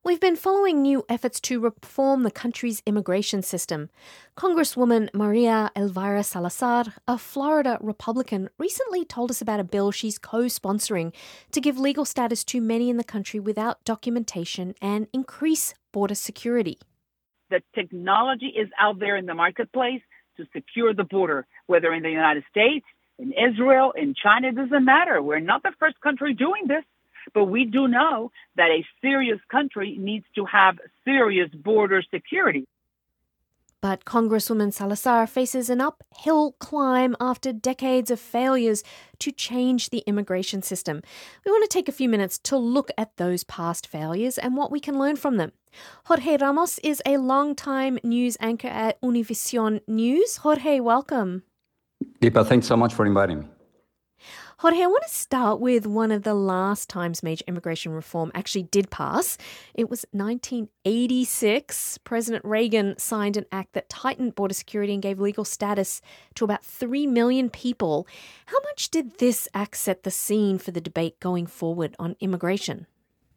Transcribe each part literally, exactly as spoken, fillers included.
We've been following new efforts to reform the country's immigration system. Congresswoman Maria Elvira Salazar, a Florida Republican, recently told us about a bill she's co-sponsoring to give legal status to many in the country without documentation and increase border security. The technology is out there in the marketplace to secure the border, whether in the United States, in Israel, in China, it doesn't matter. We're not the first country doing this. But we do know that a serious country needs to have serious border security. But Congresswoman Salazar faces an uphill climb after decades of failures to change the immigration system. We want to take a few minutes to look at those past failures and what we can learn from them. Jorge Ramos is a long-time news anchor at Univision News. Jorge, welcome. Deepa, thanks so much for inviting me. Jorge, I want to start with one of the last times major immigration reform actually did pass. It was nineteen eighty-six. President Reagan signed an act that tightened border security and gave legal status to about three million people. How much did this act set the scene for the debate going forward on immigration?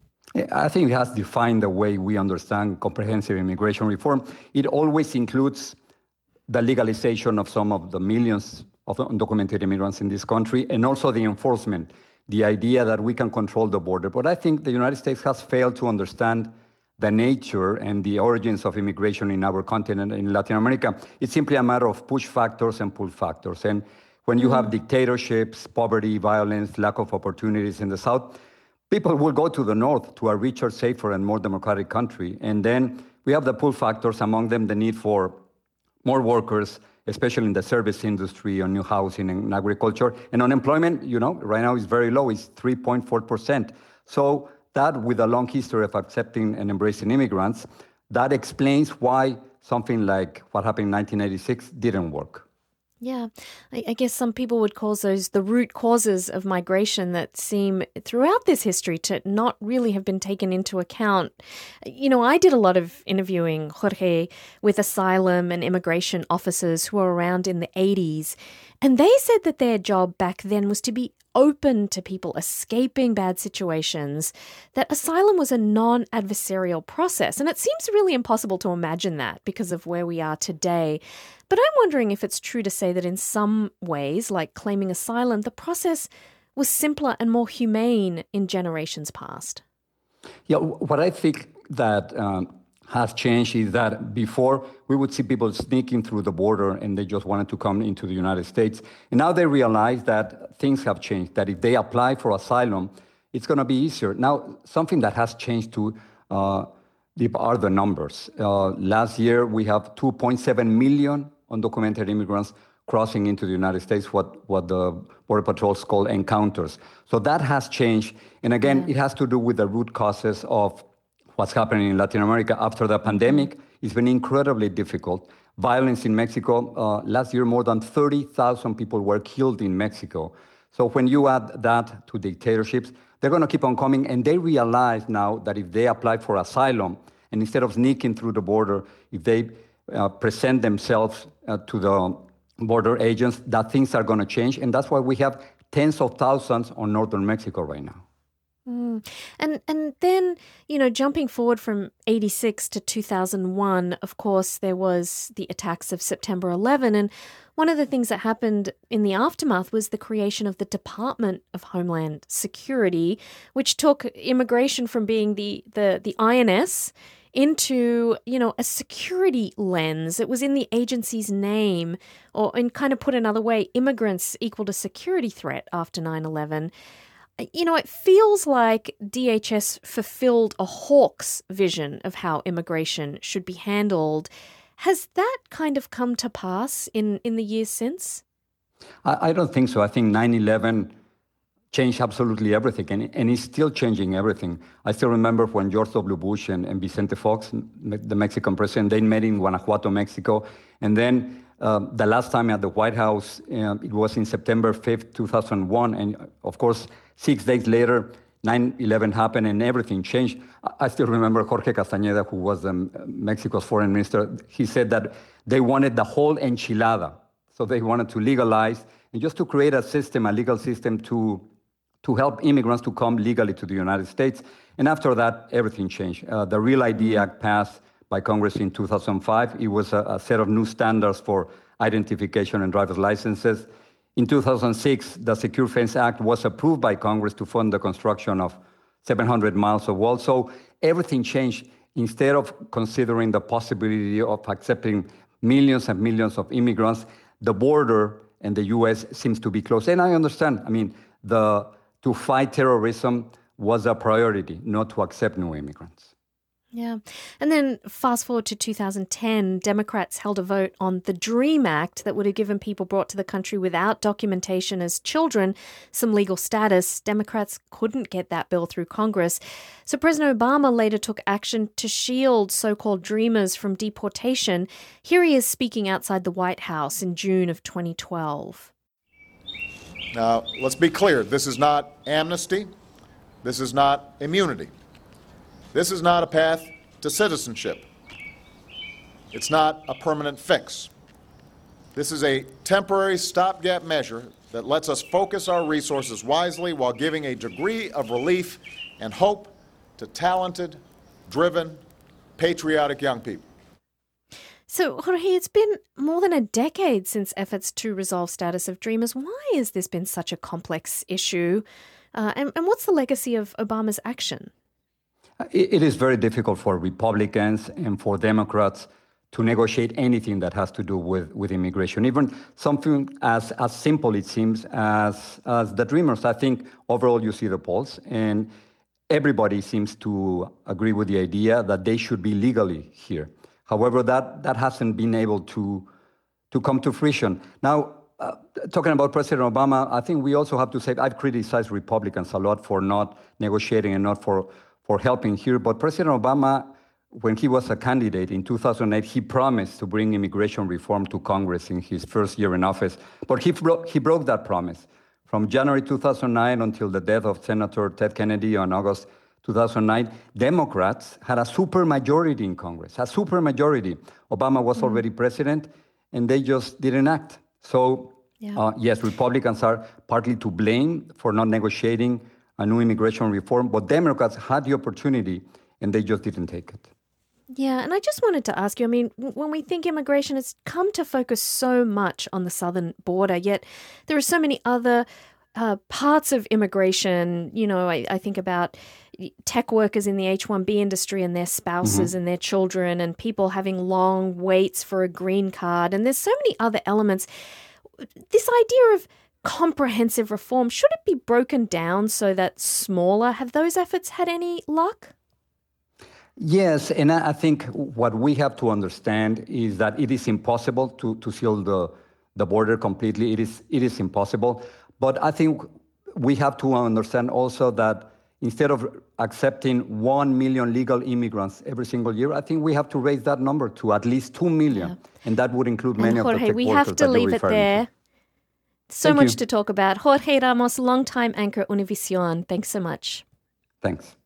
I think it has defined the way we understand comprehensive immigration reform. It always includes the legalization of some of the millions of undocumented immigrants in this country, and also the enforcement, the idea that we can control the border. But I think the United States has failed to understand the nature and the origins of immigration in our continent, in Latin America. It's simply a matter of push factors and pull factors. And when you have dictatorships, poverty, violence, lack of opportunities in the South, people will go to the North, to a richer, safer, and more democratic country. And then we have the pull factors, among them the need for more workers, especially in the service industry, on new housing and agriculture. And unemployment, you know, right now is very low, it's three point four percent. So that, with a long history of accepting and embracing immigrants, that explains why something like what happened in nineteen eighty-six didn't work. Yeah, I, I guess some people would call those the root causes of migration that seem throughout this history to not really have been taken into account. You know, I did a lot of interviewing, Jorge, with asylum and immigration officers who were around in the eighties, and they said that their job back then was to be open to people escaping bad situations, that asylum was a non-adversarial process. And it seems really impossible to imagine that because of where we are today. But I'm wondering if it's true to say that in some ways, like claiming asylum, the process was simpler and more humane in generations past. Yeah, what I think that um, has changed is that before we would see people sneaking through the border and they just wanted to come into the United States. And now they realize that things have changed, that if they apply for asylum, it's going to be easier. Now, something that has changed too uh, are the numbers. Uh, last year, we have two point seven million undocumented immigrants crossing into the United States, what, what the Border Patrols call encounters. So that has changed. And again, yeah. It has to do with the root causes of what's happening in Latin America after the pandemic. It's been incredibly difficult. Violence in Mexico, uh, last year more than thirty thousand people were killed in Mexico. So when you add that to dictatorships, they're going to keep on coming, and they realize now that if they apply for asylum, and instead of sneaking through the border, if they uh, present themselves uh, to the border agents, that things are going to change, and that's why we have tens of thousands on northern Mexico right now. Mm. And and then, you know, jumping forward from eighty-six to two thousand one, of course, there was the attacks of September eleventh. And one of the things that happened in the aftermath was the creation of the Department of Homeland Security, which took immigration from being the, the, the I N S into, you know, a security lens. It was in the agency's name, or, and kind of put another way, immigrants equaled a security threat after nine eleven. You know, it feels like D H S fulfilled a hawk's vision of how immigration should be handled. Has that kind of come to pass in, in the years since? I, I don't think so. I think nine eleven changed absolutely everything, and, and it's still changing everything. I still remember when George W. Bush and, and Vicente Fox, the Mexican president, they met in Guanajuato, Mexico, and then uh, the last time at the White House, uh, it was in September fifth, two thousand one, and of course, six days later, nine eleven happened and everything changed. I still remember Jorge Castañeda, who was um, Mexico's foreign minister. He said that they wanted the whole enchilada. So they wanted to legalize and just to create a system, a legal system to to help immigrants to come legally to the United States. And after that, everything changed. Uh, the Real I D Act passed by Congress in two thousand five. It was a, a set of new standards for identification and driver's licenses. In two thousand six, the Secure Fence Act was approved by Congress to fund the construction of seven hundred miles of wall. So everything changed. Instead of considering the possibility of accepting millions and millions of immigrants, the border and the U S seems to be closed. And I understand, I mean, the to fight terrorism was a priority, not to accept new immigrants. Yeah. And then fast forward to two thousand ten, Democrats held a vote on the DREAM Act that would have given people brought to the country without documentation as children some legal status. Democrats couldn't get that bill through Congress. So President Obama later took action to shield so-called dreamers from deportation. Here he is speaking outside the White House in June of twenty twelve. Now, let's be clear. This is not amnesty. This is not immunity. This is not a path to citizenship. It's not a permanent fix. This is a temporary stopgap measure that lets us focus our resources wisely while giving a degree of relief and hope to talented, driven, patriotic young people. So, Jorge, it's been more than a decade since efforts to resolve status of dreamers. Why has this been such a complex issue? Uh, and, and what's the legacy of Obama's action? It is very difficult for Republicans and for Democrats to negotiate anything that has to do with, with immigration, even something as, as simple, it seems, as, as the Dreamers. I think overall you see the polls, and everybody seems to agree with the idea that they should be legally here. However, that, that hasn't been able to, to come to fruition. Now, uh, talking about President Obama, I think we also have to say, I've criticized Republicans a lot for not negotiating and not for for helping here. But President Obama, when he was a candidate in two thousand eight, he promised to bring immigration reform to Congress in his first year in office. But he, bro- he broke that promise. From January two thousand nine until the death of Senator Ted Kennedy on August two thousand nine, Democrats had a supermajority in Congress, a supermajority. Obama was mm-hmm. already president, and they just didn't act. So, yeah. uh, yes, Republicans are partly to blame for not negotiating a new immigration reform, but Democrats had the opportunity and they just didn't take it. Yeah, and I just wanted to ask you, I mean, when we think immigration, it's come to focus so much on the southern border, yet there are so many other uh, parts of immigration. You know, I, I think about tech workers in the H one B industry and their spouses mm-hmm. and their children, and people having long waits for a green card. And there's so many other elements. This idea of comprehensive reform, should it be broken down so that smaller? Have those efforts had any luck? Yes, and I think what we have to understand is that it is impossible to, to seal the, the border completely. It is, it is impossible. But I think we have to understand also that instead of accepting one million legal immigrants every single year, I think we have to raise that number to at least two million. Yeah. And that would include many and Jorge, of the tech we workers have to leave it there. To. So Thank much you. to talk about. Jorge Ramos, longtime anchor Univision. Thanks so much. Thanks.